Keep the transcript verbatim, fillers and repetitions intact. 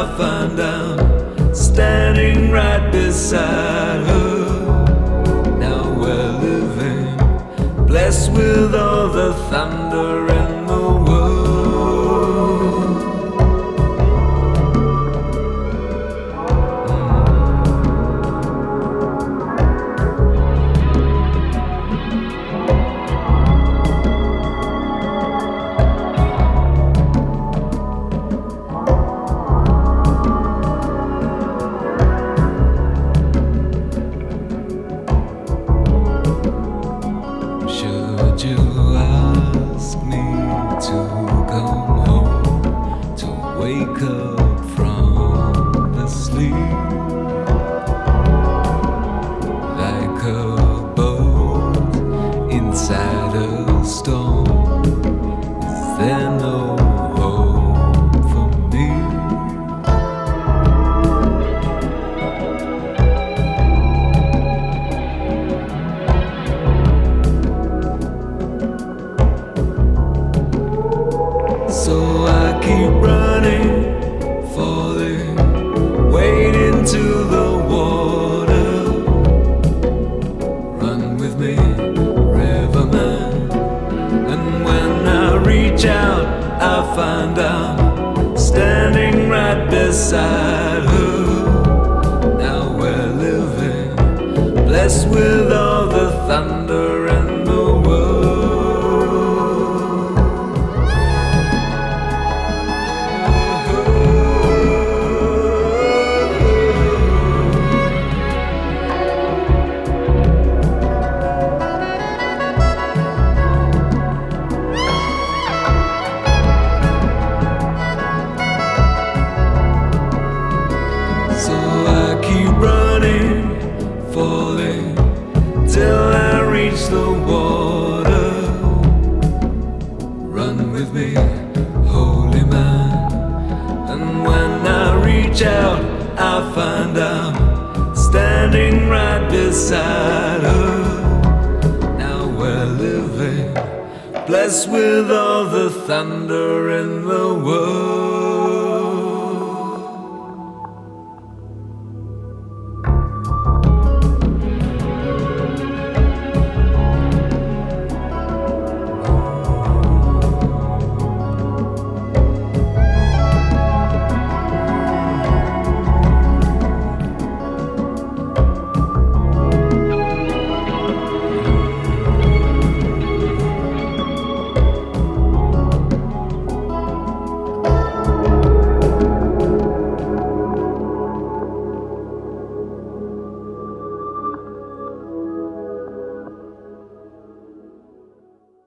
I find I'm standing right beside her. Now we're living, blessed with all the thunder in the world. Should you ask me to come home, to wake up from the sleep, like a boat inside a storm, is there no hope for me? So I keep running, falling, wade into the water. Run with me, riverman. And when I reach out, I find I'm standing right beside her. Now we're living, blessed with all the thunder in the world. So I keep running, falling, till I reach the water. Run with me, holy man. And when I reach out, I find I'm standing right beside her. Now we're living, blessed with all the thunder in the world.